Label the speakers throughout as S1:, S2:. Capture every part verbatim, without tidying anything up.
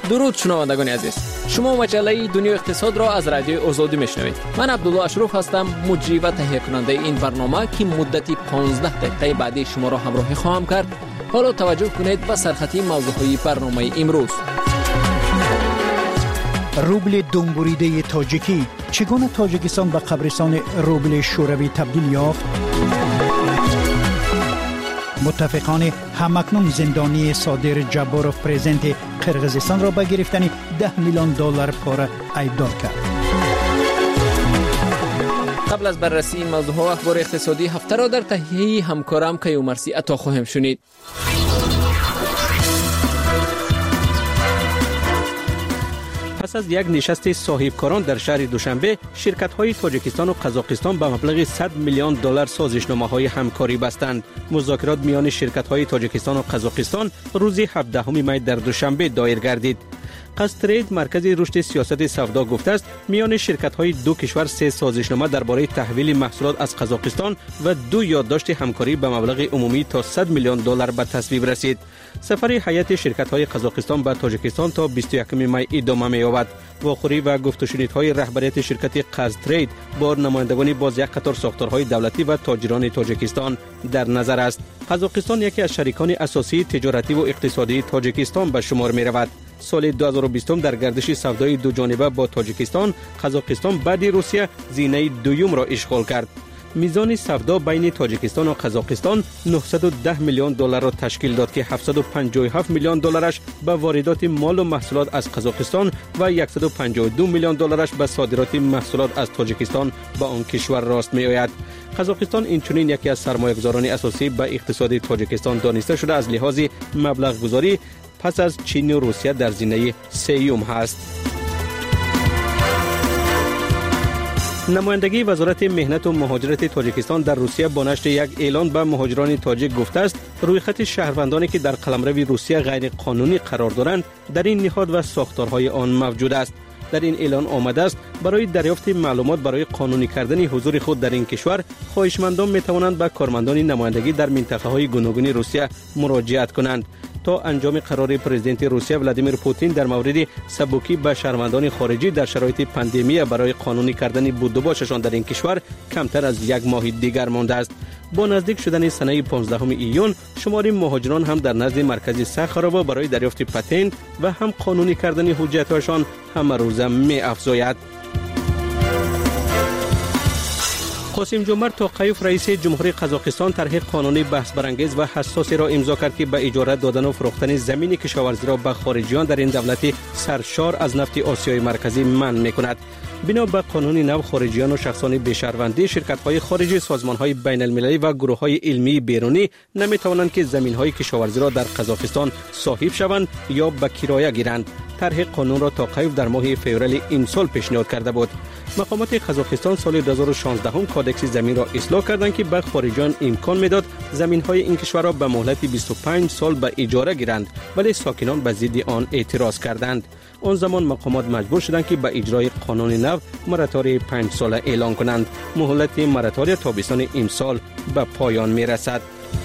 S1: درود شنوندگان عزیز، شما مجله دنیا اقتصاد را از رادیو آزادی میشنوید. من عبدالله اشرف هستم، مجری و تهیه کننده این برنامه که مدتی پانزده دقیقه بعدی شما را همراهی خواهم کرد. حالا توجه کنید به سرخطی موضوعهای برنامه امروز.
S2: روبل دنبوریده تاجیکی، چگونه تاجیکستان به قبرستان روبل شوروی تبدیل یافت؟ متفقان همکنون زندانی صادر جباروف پرزیدنت قرقیزستان را به گرفتن ده میلیون دلار پاره ایدار کرد.
S1: قبل از بررسی این موضوع و اخبار اقتصادی هفته را در تهیه همکارم کیومرثی عطا خواهیم شنید.
S3: پس از یک نشست صاحبکاران در شهر دوشنبه، شرکت‌های تاجیکستان و قزاقستان به مبلغ صد میلیون دلار سازشنامه‌های همکاری بستند. مذاکرات میان شرکت‌های تاجیکستان و قزاقستان روز هفدهم می در دوشنبه دایر گردید. قزترید مرکز رشد سیاست سودا گفته است میان شرکت‌های دو کشور سه سازشنامه درباره تحویل محصولات از قزاقستان و دو یادداشت همکاری به مبلغ عمومی تا صد میلیون دلار به تصویب رسید. سفر هیئت شرکت‌های قزاقستان به تاجیکستان تا بیست و یکم می ادامه می‌یابد. واخوری و گفت و شنیدهای رهبریت شرکت قزترید با نمایندگان باز یک قطار ساختارهای دولتی و تاجران تاجیکستان در نظر است. قزاقستان یکی از شریکان اساسی تجارتی و اقتصادی تاجیکستان به شمار می‌رود. سال دو هزار و بیست در گردش سودای دو جانبه با تاجیکستان، قزاقستان بعد روسیه زینه دوم را اشغال کرد. میزان سودا بین تاجیکستان و قزاقستان نهصد و ده میلیون دلار را تشکیل داد که هفتصد و پنجاه و هفت میلیون دلارش به واردات مال و محصولات از قزاقستان و صد و پنجاه و دو میلیون دلارش به صادرات محصولات از تاجیکستان به آن کشور راست می آید. قزاقستان اینچنین یکی از سرمایه‌گذاران اساسی به اقتصاد تاجیکستان دانسته شده از لحاظ مبلغ گذاری پس از چین و روسیه در زینه سیوم هست. نمایندگی وزارت مهنت و مهاجرت تاجیکستان در روسیه با نشر یک اعلان به مهاجران تاجیک گفته است روی خط شهروندانی که در قلمرو روسیه غیر قانونی قرار دارند در این نهاد و ساختارهای آن موجود است. در این اعلان آمده است برای دریافت معلومات برای قانونی کردن حضور خود در این کشور، خواهشمندان می توانند به کارمندان نمایندگی در منطقه‌های گوناگون روسیه مراجعت کنند. تا انجام قرار پرزیدنت روسیه ولادیمیر پوتین در مورد سبکی به شهروندان خارجی در شرایط پاندمی برای قانونی کردن بود و باششان در این کشور کمتر از یک ماه دیگر مانده است. با نزدیک شدن سنه پانزدهم ایون، شمار مهاجران هم در نزد مرکز سخاروو برای دریافت پتنت و هم قانونی کردن حجت‌هایشان همه روزه می افزاید. قاسم جمعرت توقیف رئیس جمهوری قزاقستان طرح قانونی بحث برانگیز و حساسی را امضا کرد که به اجاره دادن و فروختن زمین کشاورزی را به خارجیان در این دولت سرشار از نفت آسیای مرکزی منع می‌کند. بنا به قانون نو، خارجیان و شخصان بی‌شهروندی، شرکت‌های خارجی، سازمان‌های بین‌المللی و گروه‌های علمی بیرونی نمی‌توانند که زمین‌های کشاورزی را در قزاقستان صاحب شوند یا به کرایه گیرند. طرح قانون را توقیف در ماه فوریه امسال پیشنهاد کرده بود. مقامات قزاقستان سال دو هزار و شانزده کادکس زمین را اصلاح کردند که به خارجیان امکان میداد زمین‌های این کشور را به مهلت بیست و پنج سال به اجاره گیرند، ولی ساکنان به ضد آن اعتراض کردند. آن زمان مقامات مجبور شدند که به اجرای قانون نو مراتوری پنج ساله اعلان کنند. مهلت مراتوری تابستان امسال به پایان میرسد.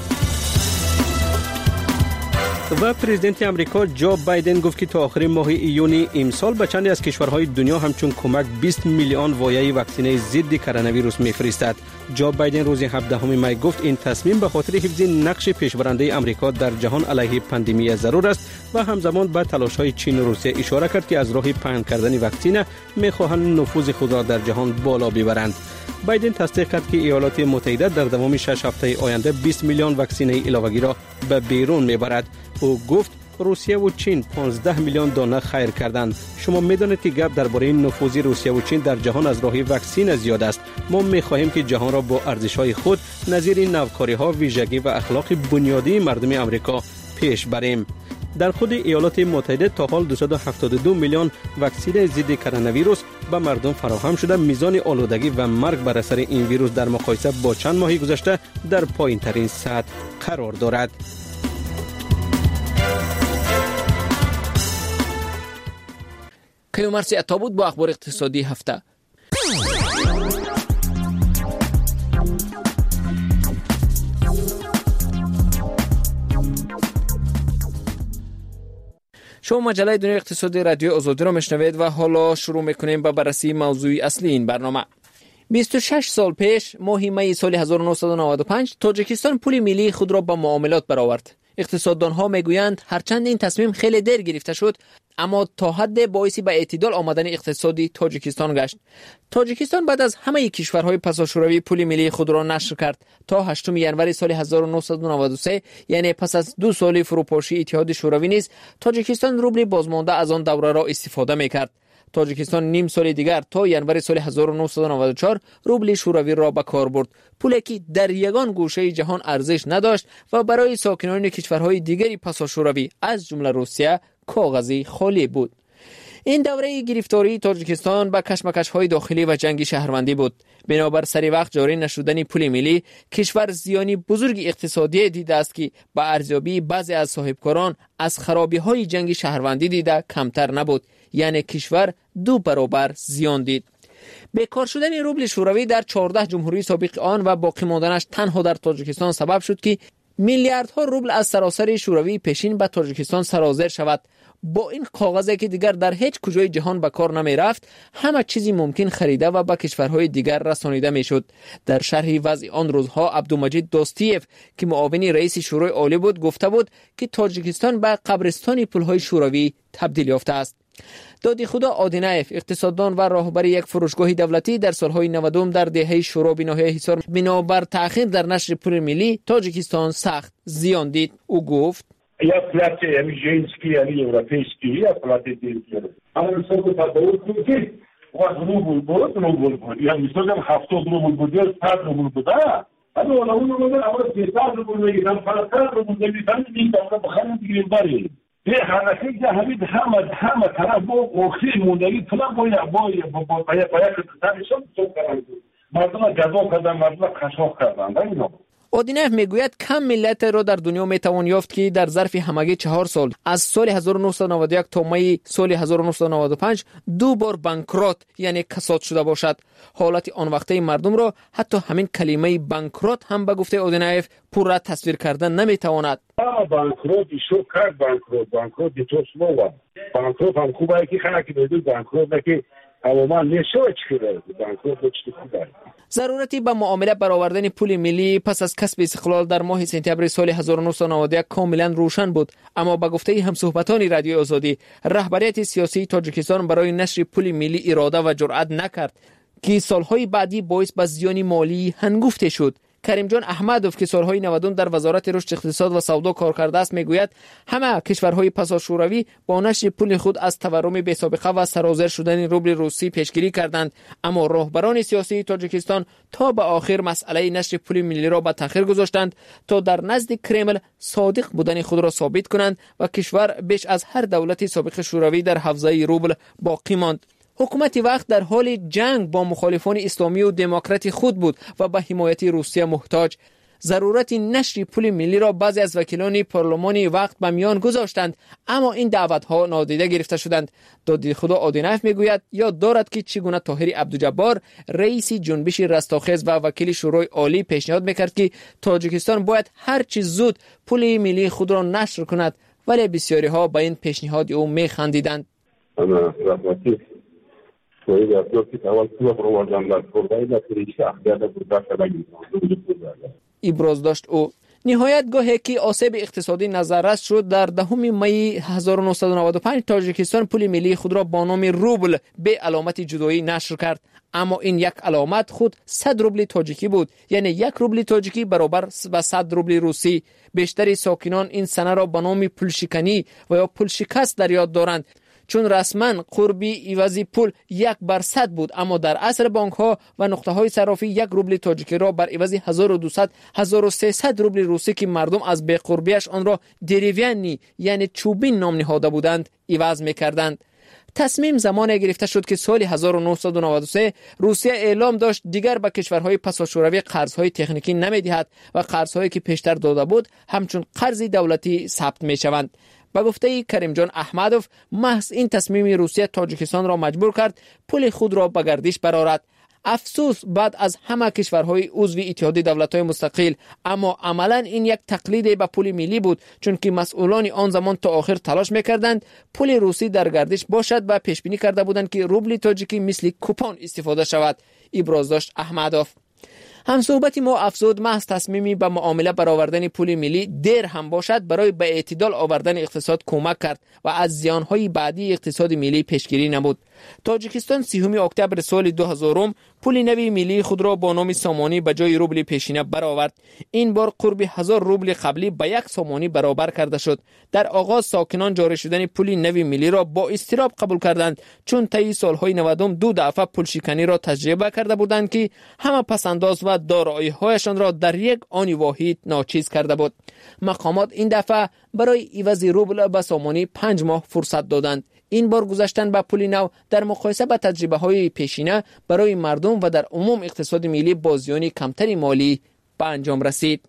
S3: و پرزیدنت امریکا جو بایدن گفت که تا آخر ماه ایون امسال به چند از کشورهای دنیا همچون کمک بیست میلیون وایه واکسینه ضد کرونا ویروس میفرستد. جو بایدن روز هفدهم می گفت این تصمیم به خاطر حفظ نقش پیشبرنده امریکا در جهان علیه پاندمی ضرور است و همزمان به تلاش‌های چین و روسیه اشاره کرد که از راه پهن کردن واکسینه می‌خواهند نفوذ خود را در جهان بالا ببرند. بایدن تصدیق کرد که ایالات متحده در دوام شش هفته آینده بیست میلیون واکسینه علاوه‌ای را به بیرون می‌برد. او گفت روسیه و چین پانزده میلیون دانه خیر کردند. شما می‌دانید که گپ درباره نفوذ روسیه و چین در جهان از راه واکسین زیاد است. ما می‌خواهیم که جهان را با ارزش‌های خود نظیر این نوکاری‌ها، ویژگی و اخلاق بنیادی مردم آمریکا پیش بریم. در خود ایالات متحده تا حال دویست و هفتاد و دو میلیون واکسن ضد کرونا ویروس به مردم فراهم شده. میزان آلودگی و مرگ بر اثر این ویروس در مقایسه با چند ماه گذشته در پایین‌ترین سطح قرار دارد.
S1: کیومرثی عطا بود با اخبار اقتصادی هفته. شما مجله دنیای اقتصادی رادیو آزادی را میشنوید و حالا شروع میکنیم با بررسی موضوع اصلی این برنامه. بیست و شش سال پیش ماه می سال هزار و نهصد و نود و پنج تاجیکستان پول ملی خود را با معاملات برآورد. اقتصاددان ها میگویند هرچند این تصمیم خیلی دیر گرفته شد اما تا حد باعث به اعتدال آمدن اقتصادی تاجیکستان گشت. تاجیکستان بعد از همه کشورهای پساشوروی پول ملی خود را نشر کرد تا هشتم ژانویه سال هزار و نهصد و نود و سه، یعنی پس از دو سال فروپاشی اتحاد شوروی نیز تاجیکستان روبل بازمانده از آن دوره را استفاده میکرد. تاجیکستان نیم سال دیگر تا ژانویه سال هزار و نهصد و نود و چهار روبل شوروی را به کار برد، پولی که در یگان گوشه جهان ارزش نداشت و برای ساکنان کشورهای دیگری پساشوروی از جمله روسیه کاغذی خالی بود. این دوره گرفتاری تاجیکستان به کشمکش‌های داخلی و جنگ شهروندی بود. بنابر سری وقت جاری نشدن پول ملی، کشور زیانی بزرگ اقتصادی دیده است که با ارزیابی بعضی از صاحبکاران از خرابی‌های جنگ شهروندی دیده کمتر نبود، یعنی کشور دو برابر زیان دید. بیکار شدن روبل شوروی در چهارده جمهوری سابق آن و باقی ماندنش تنها در تاجیکستان سبب شد که میلیاردها روبل از سراسر شوروی پیشین به تاجیکستان سرازیر شود. با این کاغذی که دیگر در هیچ کجای جهان به کار نمی رفت، همه چیزی ممکن خریده و به کشورهای دیگر رسانیده می شد. در شرح وضع آن روزها عبدالمجید دوستیف که معاون رئیس شورای عالی بود گفته بود که تاجیکستان به قبرستان پولهای شوروی تبدیل یافته است. دادی خدا آدینایف، اقتصاددان و راهبر یک فروشگاه دولتی، در سالهای نود در دهه شورا به ناحیه حصار بنابر تأخیر در نشر پول ملی تاجیکستان سخت زیان دید. او گفت
S4: یا پلات امیجینسکی یعنی اروپیسکی یا پلات دیگر اما مثلا تداول کنید وقت روبل بود روبل بود یا مثلا هفتاد روبل بود یا صد روبل بود اما ولی اون روبل اول سیصد روبل میگیرن فلسطین روبل میگیرن این دولت بخارن دیگه باری به حرکت جهوید همه همه طرف با اوخی موندگی طلا باید باید باید باید باید تنشون سوق کردن مردم جذاب کردن مردم خشاف کردن اینا.
S1: اودینف میگوید کم ملت را در دنیا میتوان یافت که در ظرف همگی چهار سال از سال هزار و نهصد و نود و یک تا می سال هزار و نهصد و نود و پنج دو بار بانکرات یعنی کساد شده باشد. حالت آن وقته مردم را حتی همین کلمه بانکرات هم به گفته اودینف پورا تصویر کردن نمیتواند.
S4: بانکرات شو کرد بانکرات بانکرات تو سلوا بانکرات هم خوبه که خلک بدون بانکرات که عموما نشوچ کرده بانکرات چی خوبه.
S1: ضرورتی به معامله برآوردن پول ملی پس از کسب استقلال در ماه سپتامبر سال هزار و نهصد و نود و یک کاملا روشن بود، اما به گفته همصحبتان رادیو آزادی رهبریت سیاسی تاجیکستان برای نشر پول ملی اراده و جرأت نکرد که سالهای بعدی باعث به زیان مالی هنگفته شد. کریم جان احمدوف که سالهای نود در وزارت رشد اقتصاد و سودا کار کرده است میگوید همه کشورهای پساشوروی با نشر پول خود از تورم بی‌سابقه و سرازیر شدن روبل روسی پیشگیری کردند، اما راهبران سیاسی تاجیکستان تا به آخر مسئله نشر پول ملی را به تأخیر گذاشتند تا در نزد کرمل صادق بودن خود را ثابت کنند و کشور بیش از هر دولت سابق شوروی در حوزه روبل باقی ماند. حکومت وقت در حال جنگ با مخالفان اسلامی و دموکرات خود بود و به حمایت روسیه محتاج. ضرورت نشر پول ملی را بعضی از وکیلان پارلمان وقت به میان گذاشتند، اما این دعوت‌ها نادیده گرفته شدند. دادی خدا آدینایف میگوید یاد دارد که چگونه طاهر عبدالجبار رئیس جنبش رستاخیز و وکیل شورای عالی پیشنهاد میکرد که تاجیکستان باید هر چه زود پول ملی خود را نشر کند، ولی بسیاری ها به این پیشنهاد او میخندیدند. ابراز داشت او. نهایت گاهی که آسیب اقتصادی نظررس شد در دهم می هزار و نهصد و نود و پنج تاجیکستان پول ملی خود را با نام روبل به علامت جدایی نشر کرد، اما این یک علامت خود صد روبل تاجیکی بود، یعنی یک روبل تاجیکی برابر با صد روبل روسی. بیشتر ساکنان این سنه را به نام پولشکنی و یا پول شکست در یاد دارند، چون رسما قربی عوضی پول یک بر صد بود، اما در عصر بانک ها و نقطه های صرافی یک روبل تاجیکی را بر عوض هزار و دویست هزار و سیصد روبل روسی که مردم از بی قربیش آن را دریوینی یعنی چوبین نام نهاده بودند عوض می‌کردند. تصمیم زمانی گرفته شد که سال هزار و نهصد و نود و سه روسیه اعلام داشت دیگر به کشورهای پساشوروی قرضهای تکنیکی نمی‌دهد و قرضهایی که پیشتر داده بود همچون قرض دولتی ثبت می‌شوند. با گفته کریم جان احمدوف محض این تصمیم روسیه تاجیکستان را مجبور کرد پول خود را به گردش برآورد. افسوس بعد از همه کشورهای عضو اتحادیه دولت‌های مستقل، اما عملاً این یک تقلید به پول ملی بود، چون که مسئولان آن زمان تا آخر تلاش می‌کردند پول روسی در گردش باشد و پیش بینی کرده بودند که روبل تاجیکی مثل کوپون استفاده شود. ابراز داشت احمدوف. هم صحبت ما افزود محض تصمیمی به معامله برآوردن پول ملی دیر هم باشد برای به اعتدال آوردن اقتصاد کمک کرد و از زیانهای بعدی اقتصاد ملی پیشگیری نمود. تاجیکستان سیوم اکتبر سال دو هزار پول نوی ملی خود را با نام سامانی به جای روبل پیشینه برآورد. این بار قرب هزار روبل قبلی به یک سامانی برابر کرده شد. در آغاز ساکنان جاری شدن پول نوی ملی را با اضطراب قبول کردند، چون طی سالهای نود دو دفعه پول شکنی را تجربه کرده بودند که همه پسنداز و دارایی‌هایشان را در یک آن واحد ناچیز کرده بود. مقامات این دفعه برای عوض روبل به سامانی پنج ماه فرصت دادند. این بار گذشتن به پول نو در مقایسه با تجربه های پیشینه برای مردم و در عموم اقتصاد ملی با زیان کمتری مالی به انجام رسید.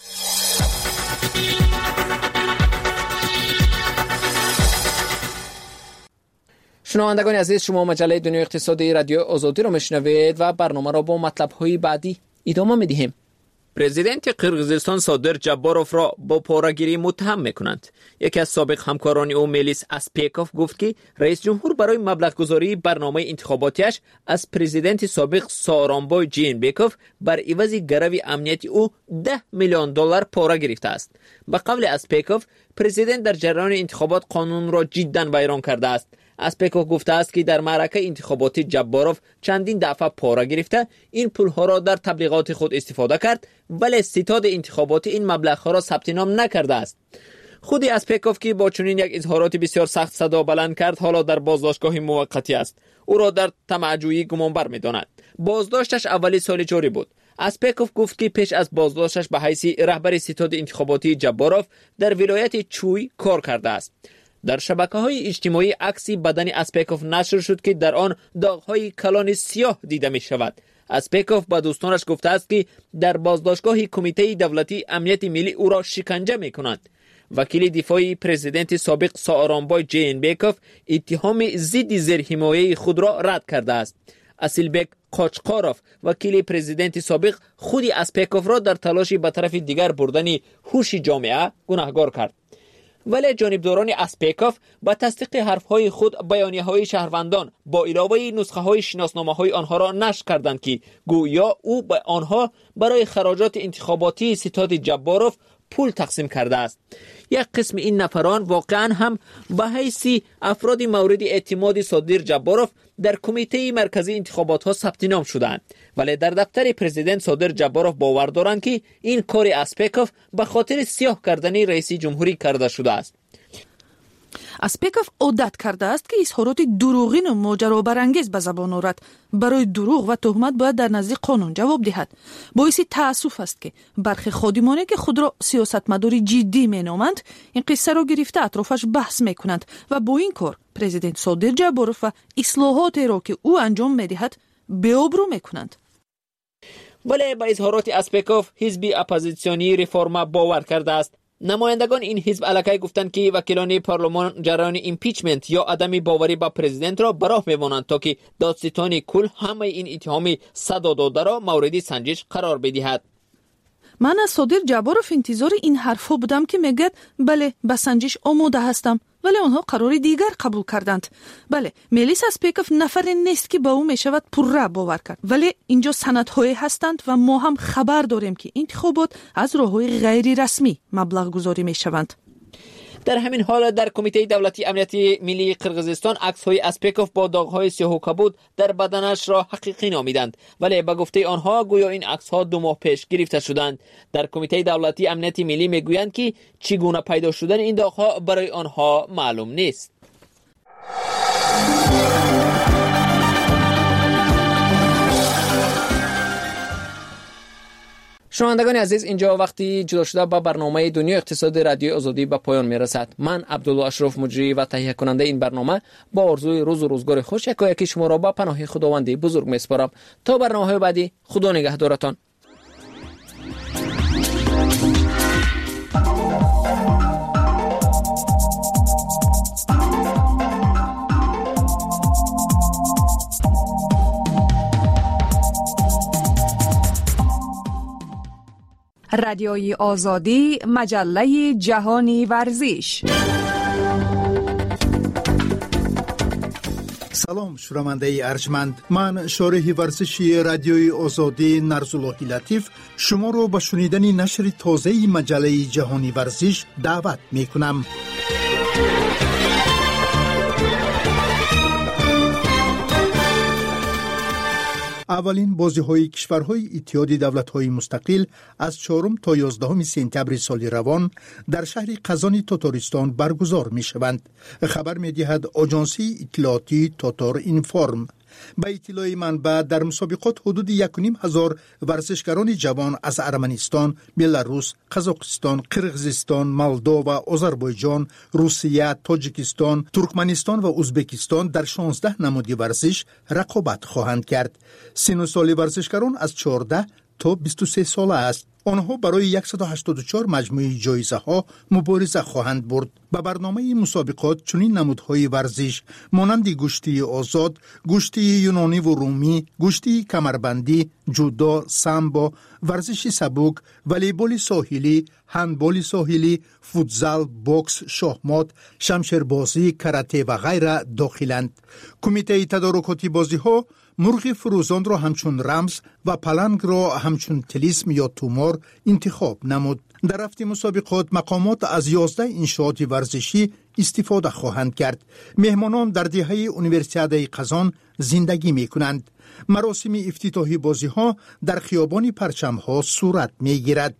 S1: شنوندگان عزیز، شما مجله دنیا اقتصادی رادیو آزادی را میشنوید و برنامه را با مطلب های بعدی ادامه میدهیم. پرزیدنت قرقیزستان صادر جباروف را با پاره‌گیری متهم میکنند. یکی از سابق همکاران او میلیس اسپیکوف گفت که رئیس جمهور برای مبلغ گذاری برنامه انتخاباتیش از پرزیدنت سابق سارانبای جینبکوف بر عوض گرو امنیتی او ده میلیون دلار پاره گرفته است. به قول اسپیکوف، پرزیدنت در جریان انتخابات قانون را جداً ویران کرده است. اسپیکوف گفته است که در معرکه انتخاباتی جباروف چندین دفعه پاره گرفته این پولها را در تبلیغات خود استفاده کرد، ولی ستاد انتخاباتی این مبلغها را ثبت نام نکرده است. خود اسپیکوف که با چنین یک اظهارات بسیار سخت صدا بلند کرد، حالا در بازداشتگاه موقتی است. او را در طمع‌جویی گمانبر می‌داند. بازداشتش اولی سال جاری بود. اسپیکوف گفت که پیش از بازداشتش به حیث رهبر ستاد انتخاباتی جباروف در ولایت چوی کار کرده است. در شبکه‌های اجتماعی عکسی بدن اسپیکوف نشر شد که در آن داغ‌های کلان سیاه دیده می‌شود. اسپیکوف با دوستانش گفته است که در بازداشتگاه کمیته دولتی امنیت ملی او را شکنجه می‌کنند. وکیل دفاعی پرزیدنت سابق سارانبای جینبکوف اتهام ضد زیرحمایه خود را رد کرده است. اسیلبک قاچقاروف وکیل پرزیدنت سابق خود اسپیکوف را در تلاشی به طرف دیگر بردن هوش جامعه گناهکار کرد. ولی جانبداران اسپیکوف با تصدیق حرفهای خود بیانیه‌های شهروندان با علاوه نسخه‌های شناسنامه‌های آنها را نشر کردند که گویا او به آنها برای خراجات انتخاباتی ستاد جباروف پول تقسیم کرده است. یک قسم این نفران واقعا هم به حیث افراد مورد اعتماد صادر جباروف در کمیته مرکزی انتخابات ها ثبت نام شدند، ولی در دفتر پرزیدنت صادر جباروف باور دارند که این کار اسپیکوف به خاطر سیاه کردن رئیس جمهوری کرده شده است.
S5: اسپیکوف عادت کرده است که اظهارات دروغین و ماجرابرانگیز به زبان آورد. برای دروغ و تهمت باید در نزد قانون جواب دهد. باعث تأسف است که برخی خادمانی که خود را سیاستمدار جدی مینامند این قصه را گرفته اطرافش بحث میکنند و با این کار پرزیدنت صادر جباروف و اصلاحاتی را که او انجام میدهد بی‌آبرو میکنند.
S1: ولی با اظهارات اسپیکوف حزب اپوزیسیونی ریفورما باور کرده است. نمایندگان این حزب علاقه گفتند که وکیلان پارلمان جریان ایمپیچمنت یا عدم باوری با پرزیدنت را براه می‌مانند تا که دادستان کل همه این اتهام صدا داده را مورد سنجش قرار بدهد.
S5: من از صادر جباروف انتظار این حرفا بودم که میگد بله به سنجش آماده هستم، ولی آنها قرار دیگر قبول کردند. بله، میلیس اسپیکوف نفر نیست که با او میشود پرره باور کرد، ولی اینجا سندهایی هستند و ما هم خبر داریم که انتخابات از راههای غیر رسمی مبلغ گذاری میشوند.
S1: در همین حال در کمیته دولتی امنیت ملی قرقیزستان عکس‌های اسپیکوف با داغ‌های سیاه و کبود در بدنش را حقیقی نامیدند، ولی به گفته آنها گویا این عکس‌ها دو ماه پیش گرفته شدند. در کمیته دولتی امنیت ملی میگویند که چگونه پیدا شدن این داغ‌ها برای آنها معلوم نیست. شنوندگان عزیز، اینجا وقتی جدا شده با برنامه دنیا اقتصاد رادیو آزادی به پایان میرسد. من عبدالله اشرف مجری و تهیه کننده این برنامه با آرزوی روز و روزگار خوش یکایک شما را با پناه خداوند بزرگ میسپارم. تا برنامه‌های بعدی، خدا نگهدارتان.
S6: رادیوی آزادی، مجله جهانی ورزش.
S2: سلام شنونده ارجمند، من شارح ورزشی رادیوی آزادی نرزاللهی لطیف شما رو به شنیدن نشر تازه مجله جهانی ورزش دعوت می کنم. اولین بازی‌های کشورهای اتحاد دولت‌های مستقل از چهارم تا یازدهم سپتامبر سال روان در شهر قزان تاتارستان برگزار می‌شوند. خبر می‌دهد آژانسی اطلاعاتی تاتار اینفارم. به اطلاع منبع در مسابقات حدود یک و نیم هزار ورزشکاران جوان از ارمنستان، بلاروس، قزاقستان، قرغیزستان، مولدو و آذربایجان، روسیه، تاجیکستان، ترکمنستان و ازبکستان در شانزده نماد ورزش رقابت خواهند کرد. سن و سال ورزشکاران از چهارده تا بیست و سه ساله است. آنها برای صد و هشتاد و چهار مجموعه جایزه ها مبارزه خواهند برد. به برنامه مسابقات چنین نمودهای ورزش مانند گشتی آزاد، گشتی یونانی و رومی، گشتی کمربندی، جودو، سامبو، ورزش سبک، والیبال ساحلی، هندبال ساحلی، فوتزال، بوکس، شاهمات، شمشیربازی، کاراته و غیره داخلند. کمیته تدارکاتی بازی ها مرغ فروزان را همچون رمز و پلنگ را همچون تلیسم یا تومار انتخاب نمود. در رفت مسابقات مقامات از یازده انشاءات ورزشی استفاده خواهند کرد. مهمانان در دهه اونیورسیاده قزان زندگی می کنند. مراسم افتتاحی بازی ها در خیابان پرچم ها صورت می گیرد.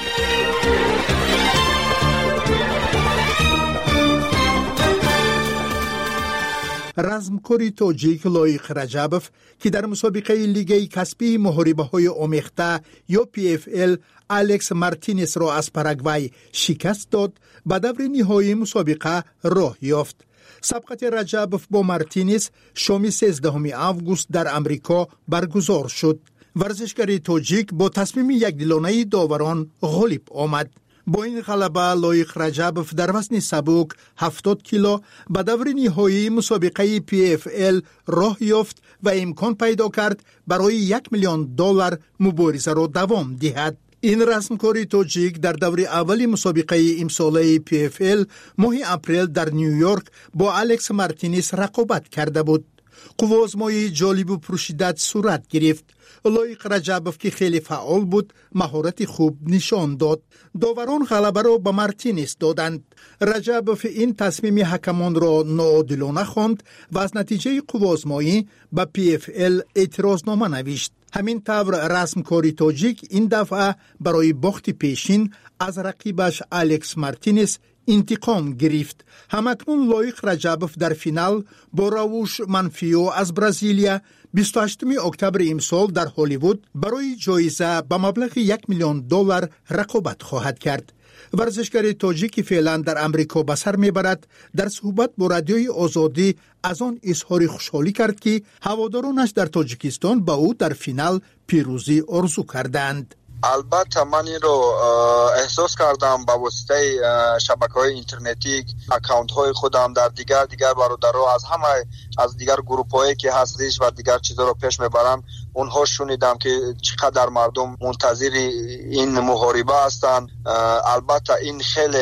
S2: رزمکاری تاجیک لایق رجبوف که در مسابقه لیگ کسبی محاربه های آمیخته یا پی اف ال الکس مارتینز را از پاراگوای شکست داد، به دور نهایی مسابقه راه یافت. سبقت رجبوف با مارتینز شام سیزدهم آگوست در امریکا برگزار شد. ورزشکار تاجیک با تصمیم یکدلانه داوران غالب آمد. با این غلبه لایق رجبوف در وزن سبک هفتاد کیلو به دور نهایی مسابقه پی اف ال راه یافت و امکان پیدا کرد برای یک میلیون دلار مبارزه را دوام دهد. این رزمکار تاجیک در دور اول مسابقه امساله پی اف ال ماه اپریل در نیویورک با الکس مارتینز رقابت کرده بود. قوازمای جالب و پرشدت صورت گرفت. لایق رجبوف که خیلی فعال بود مهارت خوب نشان داد. داوران غلبه را به مارتینز دادند. رجبوف این تصمیم حکمان را ناعادلانه خواند و از نتیجه قوازمایی به پی اف ال اعتراضنامه نوشت. همین طور رزمکار تاجیک این دفعه برای باخت پیشین از رقیبش الکس مارتینز انتقام گرفت. همکنون لایق رجبوف در فینال با راوش منفیو از برزیلیا بیست و هشتم اکتبر امسال در هالیوود برای جایزه به مبلغ یک میلیون دلار رقابت خواهد کرد. ورزشکار تاجیک فعلا در امریکا به سر میبرد در صحبت با رادیوی آزادی از آن اظهار خوشحالی کرد که هوادارانش در تاجیکستان به او در فینال پیروزی آرزو کردند.
S7: البته من این رو احساس کردم با واسطه شبکه‌های اینترنتی، اکانت‌های خودم در دیگر دیگر برادرها از همه از دیگر گروه‌هایی که هستش و دیگر چیزا رو پیش میبرن، اونها شنیدم که چقدر مردم منتظر این محاربه هستند. البته این خیلی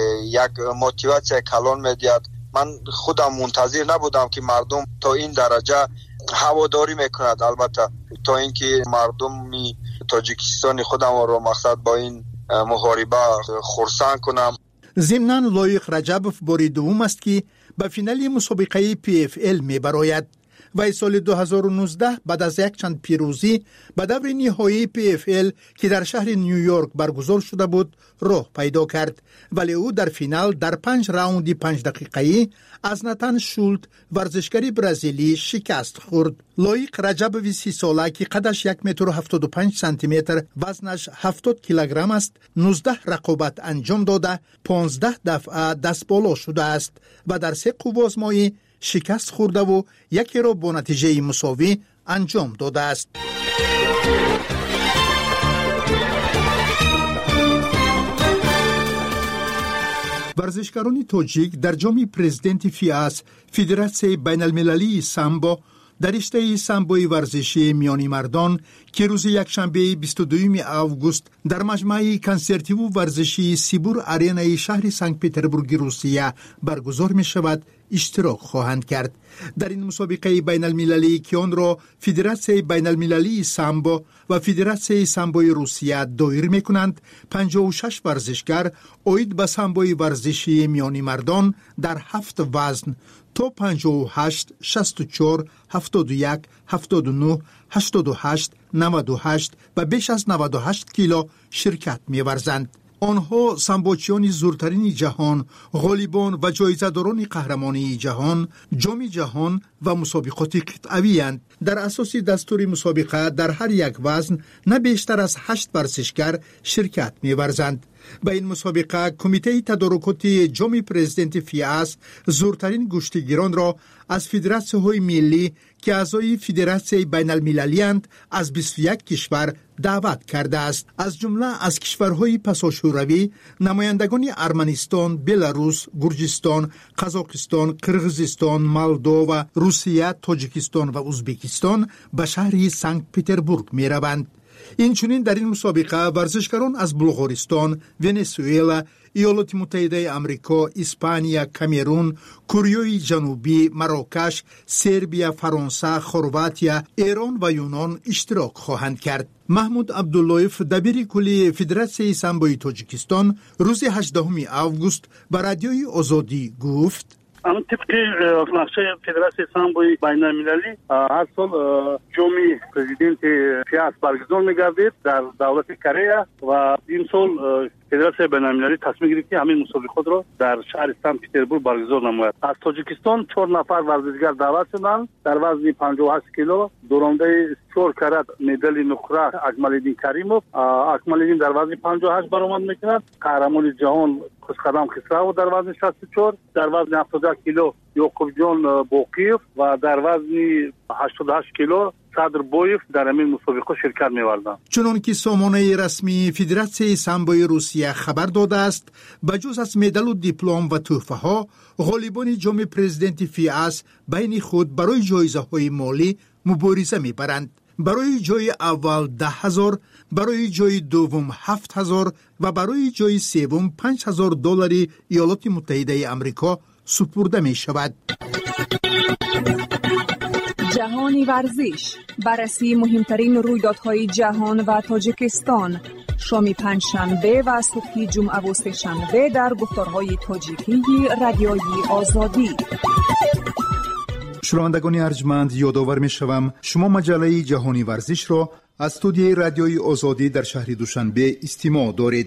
S7: یک موتیواسیون کلان میدهد. من خودم منتظر نبودم که مردم تا این درجه هواداری میکند. البته تا اینکه مردم می تاجیکستان خودم رو مقصد با این محاربه خرسند کنم.
S2: ضمناً لایق رجبوف باری دوم است که به فینال مسابقه پی اف ال می براید. و سال دو هزار و نوزده بعد از یک چند پیروزی به دور نهایی پی اف ال که در شهر نیویورک برگزار شده بود راه پیدا کرد، ولی او در فینال در پنج راوند پنج دقیقه‌ای از ناتان شولت ورزشکار برزیلی شکست خورد. لایق رجبوف سی ساله که قدش یک متر و هفتاد و پنج سانتی متر وزنش هفتاد کیلوگرم است، نوزده رقابت انجام داده پانزده دفعه دست بالا شده است و در سه قوازمایی شکست خورده و یکی را با نتیجه مساوی انجام داده است. ورزشکاران تاجیک در جام پرزیدنت فیاس فدراسیون بین المللی سامبو در رشته سامبوی ورزشی میانی مردان که روز یکشنبه بیست و دوم آگوست در مجمع کنسرتی و ورزشی سیبور آرینای شهر سنت پترزبورگ روسیه برگزار می شود اشتراک خواهند کرد. در این مسابقه بین المللی که آن را فدراسیون بین المللی سامبو و فدراسیون سامبوی روسیه دایر می کنند، پنجاه و شش ورزشگر اوید به سامبوی ورزشی میانی مردان در هفت وزن تا پنجاه و هشت، شصت و چهار، هفتاد و یک، هفتاد و نه، هشتاد و هشت، نود و هشت و بیش از نود و هشت کیلو شرکت می ورزند. آنها سامبوچیان زورترین جهان، غالیبان و جایزه‌داران قهرمانی جهان، جام جهان و مسابقات قطعی اند. در اساس دستور مسابقه در هر یک وزن نه بیشتر از هشت ورزشگر شرکت می‌ورزند. به این مسابقه کمیته تدارکات جام پرزیدنت فیاس زورترین گشتگیران را از فدراسیون‌های ملی که اعضای فدراسیون بین المللی اند از بیست و یک کشور دعوت کرده است. از جمله از کشورهای پساشوروی نمایندگان ارمنستان، بلاروس، گرجستان، قزاقستان، قرغیزستان، مولدو، روسیه، تاجیکستان و ازبکستان به شهر سنت پترزبورگ می روند. اینچنین در این مسابقه ورزشکاران از بلغارستان، ونزوئلا، ایالات متحده آمریکا، اسپانیا، کامرون، کره جنوبی، مراکش، سربیا، فرانسه، خرواتیا، ایران و یونان اشتراک خواهند کرد. محمود عبداللهیف دبیر کلی فدراسیون سامبوی تاجیکستان روز هجدهم آگوست به رادیوی آزادی گفت:
S8: اما طبق نقشه فدراسیون سامبوی بین المللی هر سال جام پرزیدنت فیاس برگزار می‌گردد در دولت کره و این سال فدراسیون بین المللی تصمیم گرفت که همین مسابقات را در شهر سنت پترزبورگ برگزار نماید. از تاجیکستان چهار نفر ورزشگر دعوت شدند در وزن پنجاه و هشت کیلو. دورنده چهار کرات مدال نقره اکمال‌الدین کریموف. اکمال‌الدین در وزن پنجاه و هشت برآمد می‌کند. قهرمان جهان خوشقدم خسرو در وزن شصت و چهار، در وزن هفتاد و یک کیلو یعقوب جان باقیف و در وزن هشتاد و هشت کیلو صدر بویف در این مسابقه شرکت می‌ورزند.
S2: چنان که سامانه رسمی فدراسیون سامبوی روسیه خبر داده است، بجز از مدال و دیپلم و تحفه ها، غالبان جام پرزیدنت فیاس بین خود برای جایزه های مالی مبارزه می‌برند. برای جای اول ده هزار، برای جای دوم هفت هزار و برای جای سوم پنج هزار دلار ایالات متحده آمریکا سپرده می شود.
S6: جهانی ورزش، بررسی مهمترین رویدادهای جهان و تاجیکستان، شام پنجشنبه و صبح جمعه و سه‌شنبه در گفتارهای تاجیکی رادیوی آزادی.
S2: شنوندگان ارجمند، یادآور می‌شوم شما مجله جهانی ورزش را از استودیوی رادیوی آزادی در شهر دوشنبه استماع دارید.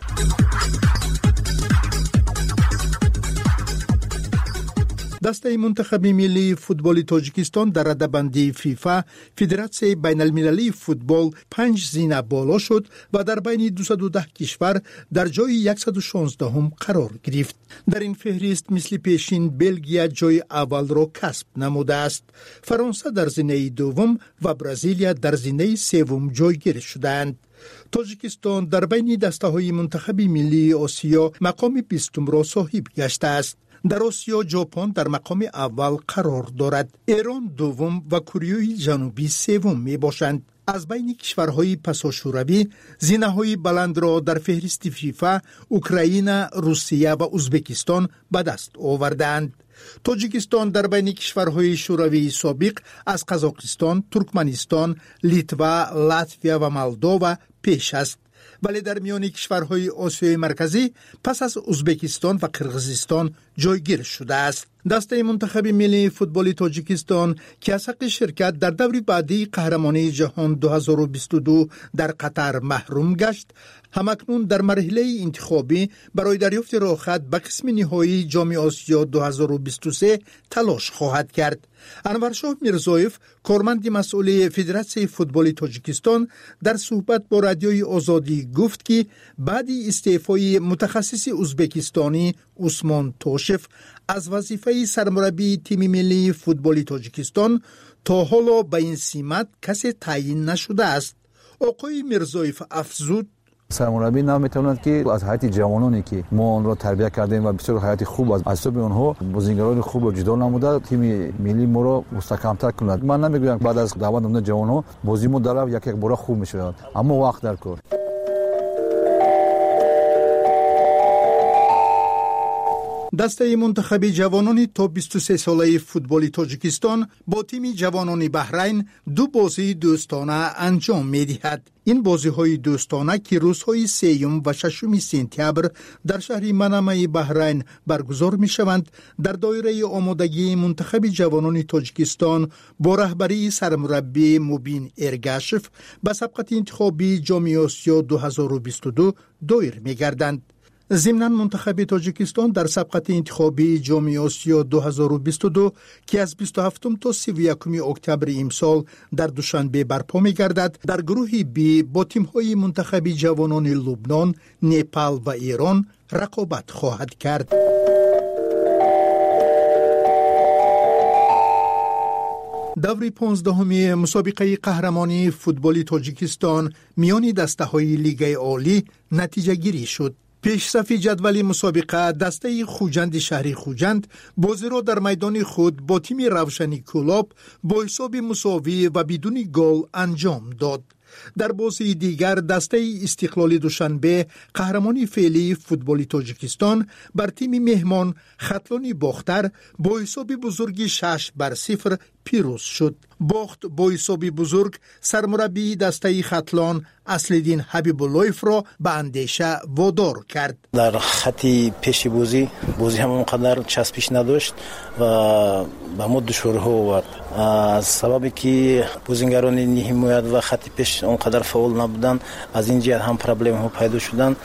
S2: دسته منتخب ملی فوتبال تاجیکستان در رده‌بندی فیفا فدراسیون بین المللی فوتبال پنج زینه بالا شد و در بین دویست و ده کشور در جای صد و شانزده هم قرار گرفت. در این فهرست مثل پیشین بلژیک جای اول را کسب نموده است. فرانسه در زینه دوم و برزیلیا در زینه سوم جایگیر شدند. تاجیکستان در بین دسته‌های منتخب ملی آسیا مقام بیستم را صاحب گشته است. در آسیا ژاپن در مقام اول قرار دارد. ایران دوم و کره جنوبی سوم می باشند. از بین کشورهای پساشوروی زینه‌های بلند را در فهرست فیفا اوکراین، روسیه و ازبکستان به دست آوردند. تاجیکستان در بین کشورهای شوروی سابق از قزاقستان، ترکمنستان، لیتوا، لاتویا و مولدو پیش است. ولی در میان کشورهای آسیای مرکزی پس از ازبکستان و قرغیزستان جایگیر شده است. دسته منتخب ملی فوتبال تاجیکستان که از حق شرکت در دور بعدی قهرمانی جهان دو هزار و بیست و دو در قطر محروم گشت، همکنون در مرحله انتخابی برای دریافت راهخط به قسم نهایی جام آسیا دو هزار و بیست و سه تلاش خواهد کرد. انورشاه میرزایف، کارمند مسئول فدراسیون فوتبال تاجیکستان، در صحبت با رادیوی آزادی گفت که بعد استعفای متخصص ازبکستانی عثمان توشف از وظیفه سرمربی تیم ملی فوتبال تاجیکستان تا حالا به این سمت کسی تعیین نشده است. آقای میرزایف افزود:
S9: سرمربی نمیتواند که از حیات جوانانی که ما آن را تربیت کردیم و بسیار حیات خوب از اسباب آنها بازیگران خوب را جدا نموده تیم ملی ما را مستحکم‌تر کند. من نمیگویم بعد از دعوت آمدن جوانها بازی ما در یک یک بار خوب میشود، اما وقت در کار.
S2: دسته منتخب جوانان تا بیست و سه ساله فوتبال تاجیکستان با تیم جوانان بحرین دو بازی دوستانه انجام می‌دهد. این بازی‌های دوستانه که روزهای سوم و ششم سپتامبر در شهر منامه بحرین برگزار می‌شوند، در دایره آمادگی منتخب جوانان تاجیکستان با رهبری سرمربی مبین ارگاشف به سبقت انتخابی جام آسیا دو هزار و بیست و دو دایر می‌گردند. ضمناً منتخب تاجیکستان در سبقت انتخابی جام آسیا دو هزار و بیست و دو که از بیست و هفتم تا سی و یکم اکتبر امسال در دوشنبه برپا می‌گردد، در گروه بی با تیم‌های منتخب جوانان لبنان، نپال و ایران رقابت خواهد کرد. دور پانزدهم مسابقه قهرمانی فوتبال تاجیکستان میان دسته‌های لیگ عالی نتیجه گیری شد. پیشرفت جدول مسابقه دسته خوجند شهری خوجند بازی را در میدان خود با تیم روشنی کلاب با حساب مساوی و بدون گل انجام داد. در بازی دیگر دسته استقلال دوشنبه قهرمانی فعلی فوتبال تاجیکستان بر تیم مهمان ختلان باختر با حساب بزرگی شش بر صفر پیروز شد. باخت با حساب بزرگ سرمربی دسته ختلان اصلدین حبیب اللهیف را به اندیشه وادار کرد.
S10: در خطی پیش بازی بازی هم اونقدر چسبش نداشت و به ما دشوارها آورد، از سببی که بازیگران حمایت و خطی پیش اونقدر فعال نبودن، از این جهت هم پرابلم ها پیدا شدن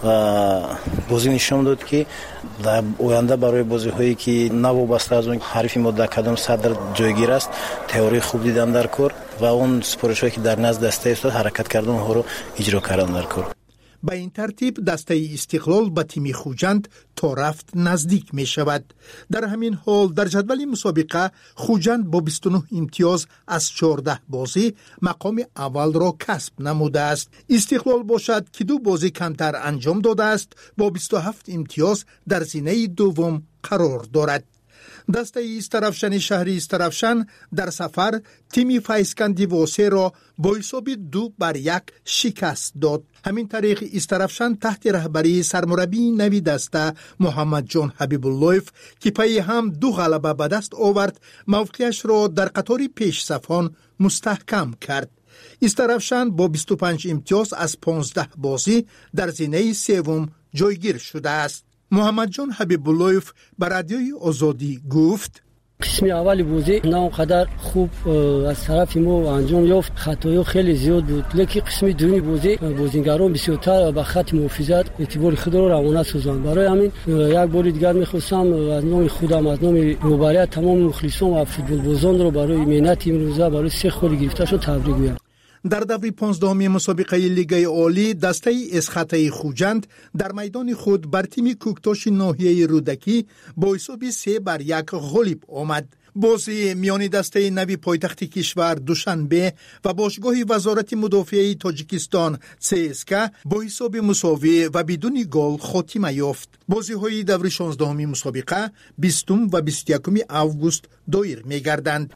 S10: و بازی نشون داد که در آینده برای بازی هایی که نوابسته از اون حریف ما در کدام صدر جایگیر است تئوری خوب دیدن در کار و اون سپارش هایی که در نزد دسته است حرکت کردن ها رو اجرا کردن در کار.
S2: به این ترتیب دسته استقلال به تیم خوجند تا رفت نزدیک می شود. در همین حال در جدول مسابقه خوجند با بیست و نه امتیاز از چهارده بازی مقام اول را کسب نموده است. استقلال باشد که دو بازی کمتر انجام داده است با بیست و هفت امتیاز در زینه دوم قرار دارد. دسته استرافشن شهری استرافشن در سفر تیم فیسکندی واسه را با حساب دو بر یک شکست داد. همین طریق استرافشن تحت رهبری سرمربی نوی دسته محمد جان حبیب اللهیف که پی هم دو غلبه به دست آورد موقعش را در قطار پیش صفان مستحکم کرد. استرافشن با بیست و پنج امتیاز از پانزده بازی در زینه سوم جایگیر شده است. محمد جان حبیب اللهیف بر رادیوی آزادی گفت:
S11: قسم اول بازی نه اونقدر خوب از طرف ما انجام یافت، خطایا خیلی زیاد بود، لیکن قسم دومی بازی بازیگران بسیارتر به خط محافظت اعتبار خود را روانه سازند. برای همین یک بار دیگر می‌خواستم از نام خودم، از نام مبارک تمام مخلصان و فوتبال بازان را برای مهنت امروزه برای سه خال گرفته شد تبریک میگم.
S2: در دور پانزدهم مسابقه لیگ عالی دسته اسخطه خوجند در میدان خود بر تیم کوکتاش ناحیه رودکی با حساب سه بر یک غالب آمد. بازی میان دسته نوی پایتخت کشور دوشنبه و باشگاه وزارت مدافعه تاجیکستان سی اس کے با حساب مساوی و بدون گل خاتمه یافت. بازی های دور شانزدهم مسابقه بیستم و بیست و یکم آگوست دایر می‌گردند.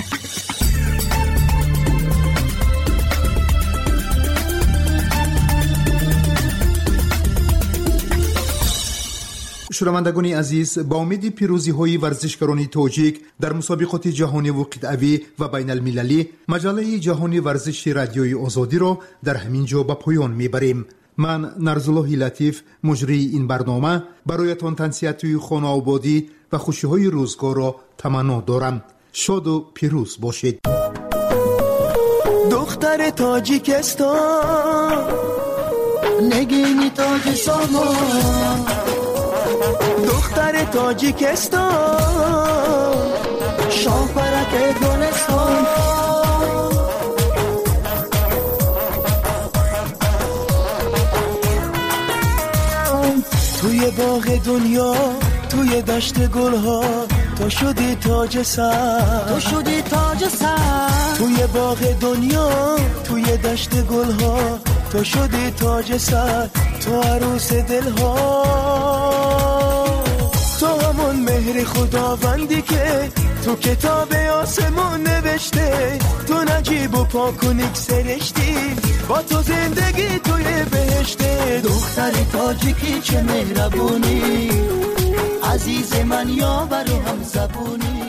S2: شنوندگان عزیز، با امید پیروزی های ورزشکاران تاجیک در مسابقات جهانی و قطعی و بین المللی، مجله جهانی ورزش رادیوی آزادی را در همین جا به پایان میبریم. من نرزالله لطیف مجری این برنامه برایتان تنسیت خانه آبادی و خوشی های روزگار را تمنا دارم. شاد و پیروز باشید.
S12: دختر تاجیکستان نگینی تاج سامان، دختر تاجیکستان شاه پرک گلستان، توی باغ دنیا توی دشت گلها تو شدی تاج سر، تو شدی تاج سر، توی باغ دنیا توی دشت گلها تو شدی تاج سر، تو عروس دلها، تو همون مهر خداوندی که تو کتاب آسمون نوشته، تو نجیب و پاکونیک سرشتی، با تو زندگی توی بهشته. دختر تاجیکی چه مهربونی، عزیز من یاور و هم زبونی.